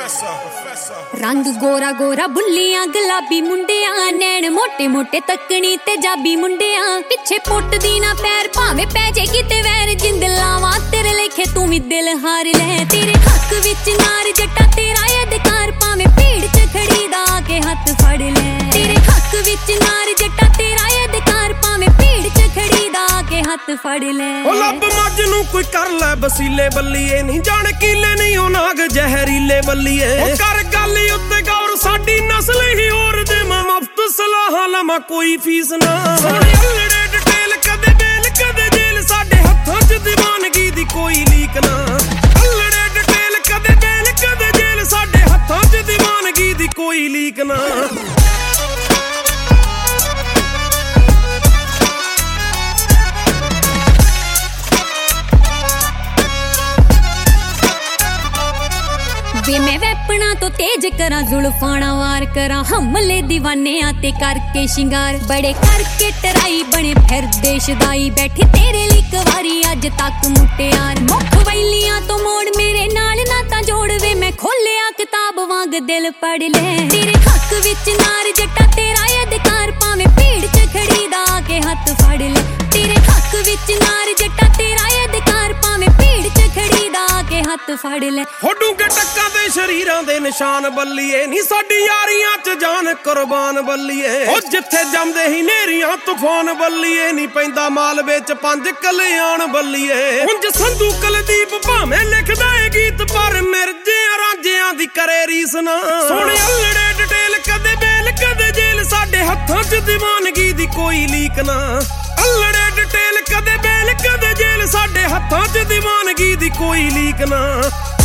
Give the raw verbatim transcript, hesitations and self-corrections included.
रंग गोरा गोरा बुल्लियां गुलाबी मुंडियां नैन मोटे मोटे तकनी तेजाबी मुंडियां पिछे पुट दी ना पैर भावे पै जे किते वैर जिंद लावां तेरे लेखे तू भी दिल हार ले तेरे हक विच नार जट्टा तेरा अधिकार भावे भीड़ च खड़ी दा के हथ फड़ ले तेरे हक विच नार जट्टा तेरा अधिकार भावे भीड़ च खड़ी दा के हथ फड़ ले ओ लब मज नू कोई कर ले बसीले बल्लीए नहीं जान कीले नहीं ओ नाग जहरीले बल्लीए ओ कर गल उत्ते गौर साडी नस्ल ही और दे मैं मुफ्त सलाह लमा कोई फीस ना सोने अल्लड़े डिटेल कदे बेल कदे जेल साडे हत्थां च दीवानगी दी कोई लीक ना अल्लड़े डिटेल कदे बेल कदे जेल साडे हत्थां च दीवानगी दी कोई लीक ना वे मैं वैपना तो तेज करा जुल्फाना वार करा हमले दीवाने आते करके शिंगार बड़े करके टराई बने फिर देशदाई बैठे तेरे लिक वारी अज तक मुटियार मुख वैलियां तो मोड़ मेरे नाल नाता जोड़ वे मैं खोलिया किताब वांग दिल पढ़ ले तेरे हक विच नार जट्टा तेरा अधिकार भावे भीड़ च खड़ी दा के हथ फड़ ले तेरे हक विच नार जट्टा तेरा अधिकार भावे भीड़ च खड़ी दा के हथ फड़ ले होडू के टक्का दे शरीरां दे निशान बल्लीए नी साडी यारियां च जान कुर्बान बल्लीए ओ जिथे जमदे ही नेरियां तूफान बल्लीए नी पैंदा मालवे च पंज कल्याण बल्लीए हुंज संधू कुलदीप भावें लिखदा ए गीत पर मिर्जियां रांझियां दी करे रीस ना सोने अल्लड़े डिटेल कदे बेल कदे जेल साडे हत्थां च दीवानगी दी कोई लीक ना अल्लड़े डिटेल कदे बेल कदे जेल साडे हत्थां च दीवानगी दी कोई लीक ना।